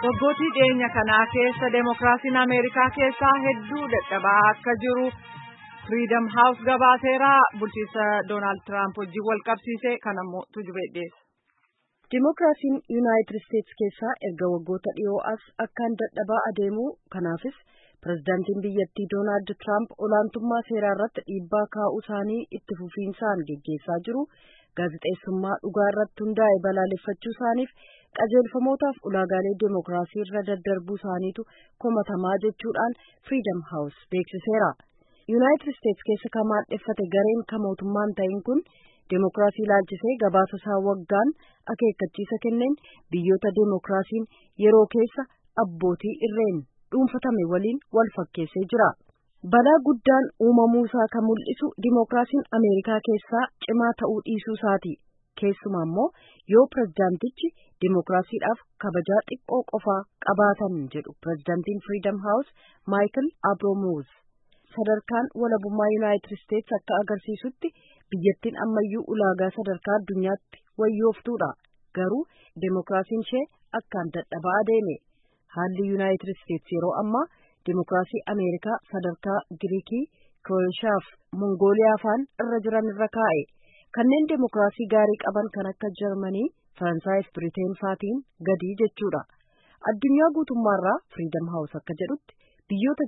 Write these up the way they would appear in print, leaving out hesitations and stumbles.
Waggootii dhiyeenya kanaa keessa Deemokiraasiin Ameerikaa keessaa hedduu dadhabaa akka jiru Freedom House gabaaseera. Bulchiinsa Doonaald Tiraamp wajjin wal qabsiisee kanammoo tujubee dhiyeessa. Deemokiraasiin Yuunaayitid Isteetsi keessaa erga waggoota dhiyoo as akkaan dadhabaa adeemu. Kanaafis pirezidaantiin biyyattii Doonaald Tiraamp olaantummaa seeraa irratti dhiibbaa kaa'uu isaanii itti fufiinsaan geggeessaa jiru. Gaazexeessummaa dhugaa irratti hundaa'e balaaleffachuu isaaniif qajeelfamootaaf ulaagaalee deemokiraasii irra daddarbuu isaaniitu komatamaa jechuudhaan Freedom House beeksiseera. Yuunaayitid Isteetsi keessa kan maadheffate gareen kan mootummaan ta'in kun deemokiraasii ilaalchisee gabaasa isaa waggaan akeekkachiisa kenneen biyyoota deemokiraasiin yeroo keessa abbootii irreen dhuunfatame waliin wal fakkeessee jira. Balaa guddaan uumamuu isaa kan mul'isu deemokiraasiin Ameerikaa keessaa cimaa ta'uu dhiisuu isaati. Keessumaa immoo yoo pirezidaantichi deemokiraasiidhaaf kabajaa xiqqoo qofaa qabaatan jedhu pirezidaantiin Freedom House Michael Abromuz. Sadarkaan walabummaa Yuunaayitid Isteetsi akka agarsiisutti biyyattiin ammayyuu ulaagaa sadarkaa addunyaatti wayyooftuudha. Garuu deemokiraasiin ishee akkaan dadhabaa adeeme. Haalli Yuunaayitid Isteetsi yeroo ammaa deemokiraasii Ameerikaa sadarkaa Giriikii, Kiroo'eeshiyaa fi Mongooliyaa faan irra jiran irra kaa'e. Kanneen deemokiraasii gaarii qaban kan akka Jarmanii, Faransaay fi Biriteen faatiin gadi jechuudha. Addunyaa guutummaarraa Freedom House akka jedhutti biyyoota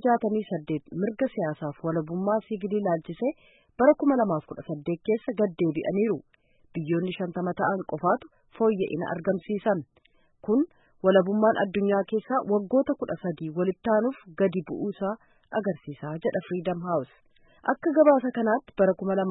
68 mirga siyaasaaf walabummaa siviilii ilaalchisee bara 2018 keessa gad deebi'aniiru. Biyyoonni 50 ta'an qofaatu fooyya'ina argamsiisan. Kun walabummaan addunyaa keessaa waggoota 13 walitti aanuuf gadi bu'uusaa agarsiisa jedha Freedom House. Akka gabaasa kanaatti bara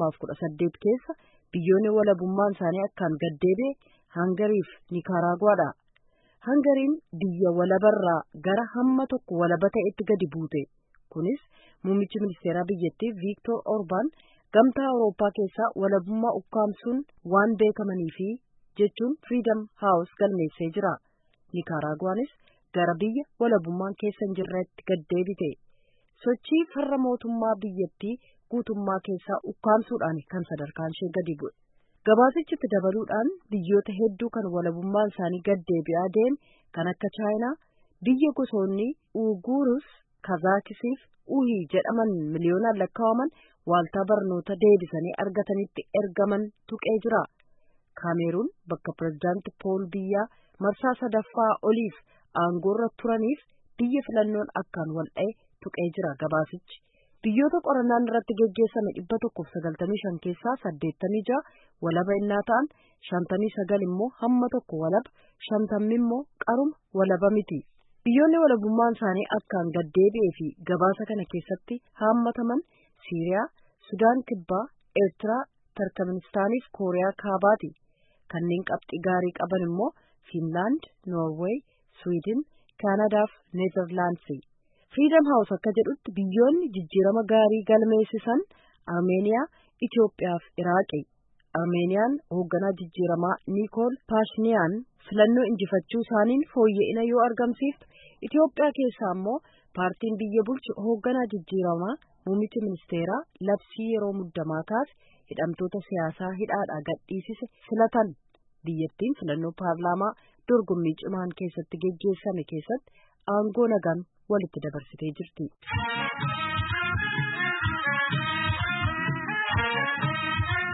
2018 keessa biyyoonni walabummaan isaanii akkaan gad deebi'e Hangarii fi Nikaraaguwaadha. Hangariin biyya walabarraa gara hamma tokko walaba ta'etti gadi buute. Kunis muummichi ministeeraa biyyattii Viktor Orbaan gamtaa Awurooppaa keessaa walabummaa ukkaamsuun waan beekamaniifi jechuun Freedom House galmeessee jira. Nikaraaguwaanis gara biyya walabummaan keessa hin jirretti gad deebite. Sochii farra mootummaa biyyattii guutummaa keessaa ukkaamsuudhaan kan sadarkaan ishee gadi bu'e. Gabaasichitti dabaluudhaan biyyoota hedduu kan walabummaan isaanii gad deebi'aa deeme kan akka Chaayinaa, biyya gosoonni Uiguurus, Kazaakisii fi Uhii jedhaman miliyoonaan lakkaa'aman waaltaa barnoota deebisanii argatanitti ergaman tuqee jira. Kaameruun bakka pirezidaanti Pool Biyyaa marsaa sadaffaa oliif aangoorra turaniif biyya filannoon akkaan wal'ee tuqee jira gabaasichi. Biyyoota qorannaan irratti geggeessame 195 keessaa 86 walaba innaa ta'an 59 immoo hamma tokko walaba 50 immoo qaruma walaba miti. Biyyoonni walabummaan isaanii akkaan gad deebi'ee fi gabaasa kana keessatti haammataman Siiriyaa, Sudaan Kibbaa, Eertiraa, Turkmenistaanii fi Kooriyaa Kaabaati. Kanneen qabxii gaarii qaban immoo Fiinlaand, Noorweey, Swiidin, Kaanadaa fi Neezerlaandsi. Freedom House akka jedhutti biyyoonni jijjiirama gaarii galmeessisan Armeeniyaa, Itoophiyaa fi Iraaqi. Armeeniyaan hoogganaa jijjiiramaa Nikool Paashiniyaan filannoo injifachuu isaaniin fooyya'ina yoo argamsiiftu, Itoophiyaa keessaa immoo paartiin biyya bulchu hoogganaa jijjiiramaa muummichi ministeeraa labsii yeroo muddamaa taase hidhamtoota siyaasaa hidhaadhaa gadhiisise filatan. Biyyattiin filannoo paarlaamaa dorgommii cimaan keessatti geggeessame keessatti aangoo nagaan walitti dabarsitee jirti.